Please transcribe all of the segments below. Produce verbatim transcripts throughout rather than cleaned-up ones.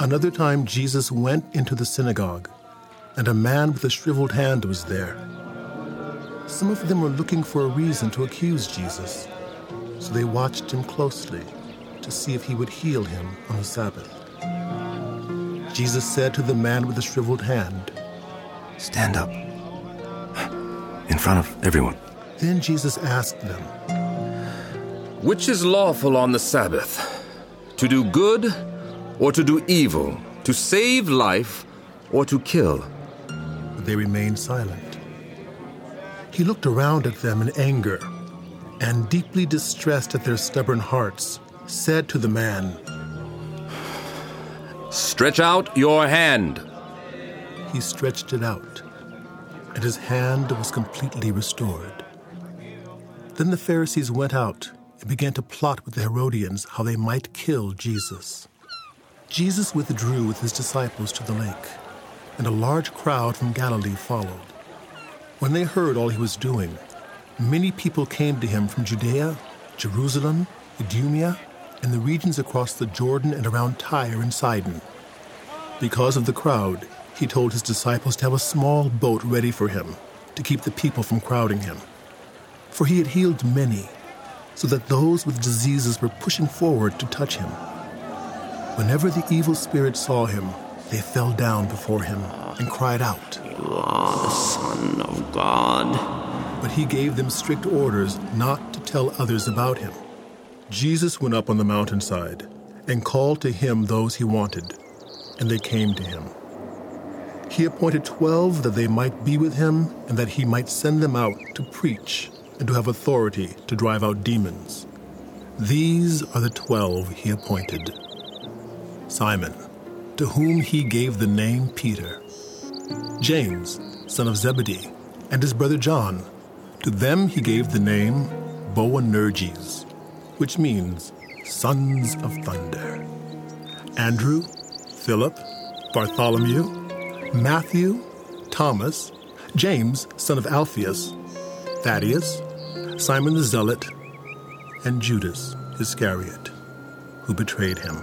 Another time Jesus went into the synagogue, and a man with a shriveled hand was there. Some of them were looking for a reason to accuse Jesus, so they watched him closely to see if he would heal him on the Sabbath. Jesus said to the man with the shriveled hand, "Stand up, in front of everyone." Then Jesus asked them, "Which is lawful on the Sabbath, to do good or to do evil, to save life or to kill?" But they remained silent. He looked around at them in anger, and deeply distressed at their stubborn hearts, said to the man, "Stretch out your hand." He stretched it out, and his hand was completely restored. Then the Pharisees went out and began to plot with the Herodians how they might kill Jesus. Jesus withdrew with his disciples to the lake, and a large crowd from Galilee followed. When they heard all he was doing, many people came to him from Judea, Jerusalem, Idumea, and the regions across the Jordan and around Tyre and Sidon. Because of the crowd, he told his disciples to have a small boat ready for him, to keep the people from crowding him. For he had healed many, so that those with diseases were pushing forward to touch him. Whenever the evil spirits saw him, they fell down before him and cried out, "You are the Son of God." But he gave them strict orders not to tell others about him. Jesus went up on the mountainside and called to him those he wanted, and they came to him. He appointed twelve that they might be with him and that he might send them out to preach and to have authority to drive out demons. These are the twelve he appointed: Simon, to whom he gave the name Peter; James, son of Zebedee, and his brother John. To them he gave the name Boanerges, which means sons of thunder; Andrew, Philip, Bartholomew, Matthew, Thomas, James, son of Alphaeus, Thaddeus, Simon the Zealot, and Judas Iscariot, who betrayed him.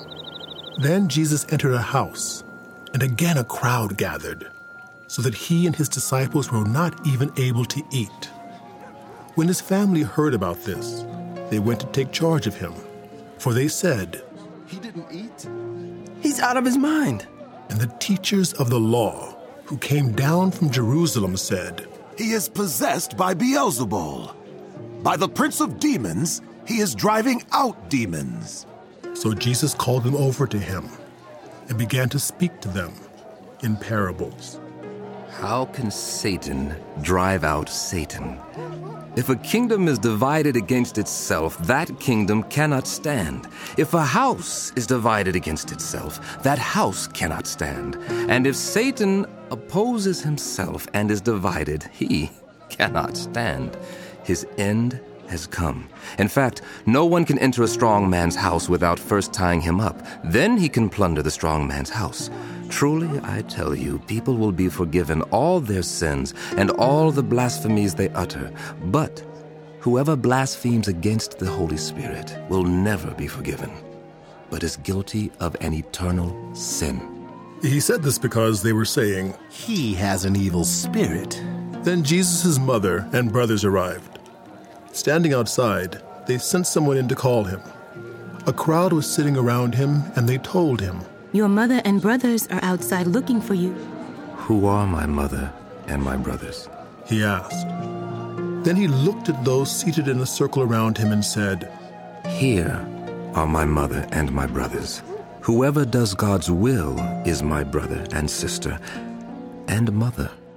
Then Jesus entered a house, and again a crowd gathered, so that he and his disciples were not even able to eat. When his family heard about this, they went to take charge of him, for they said, "He didn't eat? He's out of his mind." And the teachers of the law, who came down from Jerusalem, said, He is possessed by Beelzebul. By the prince of demons, he is driving out demons." So Jesus called them over to him and began to speak to them in parables. How can Satan drive out Satan? If a kingdom is divided against itself, that kingdom cannot stand. If a house is divided against itself, that house cannot stand. And if Satan opposes himself and is divided, he cannot stand. His end has come. In fact, no one can enter a strong man's house without first tying him up. Then he can plunder the strong man's house. Truly, I tell you, people will be forgiven all their sins and all the blasphemies they utter. But whoever blasphemes against the Holy Spirit will never be forgiven, but is guilty of an eternal sin. He said this because they were saying, "He has an evil spirit." Then Jesus' mother and brothers arrived. Standing outside, they sent someone in to call him. A crowd was sitting around him, and they told him, "Your mother and brothers are outside looking for you." Who are my mother and my brothers? He asked. Then he looked at those seated in a circle around him and said, Here are my mother and my brothers. Whoever does God's will is my brother and sister and mother.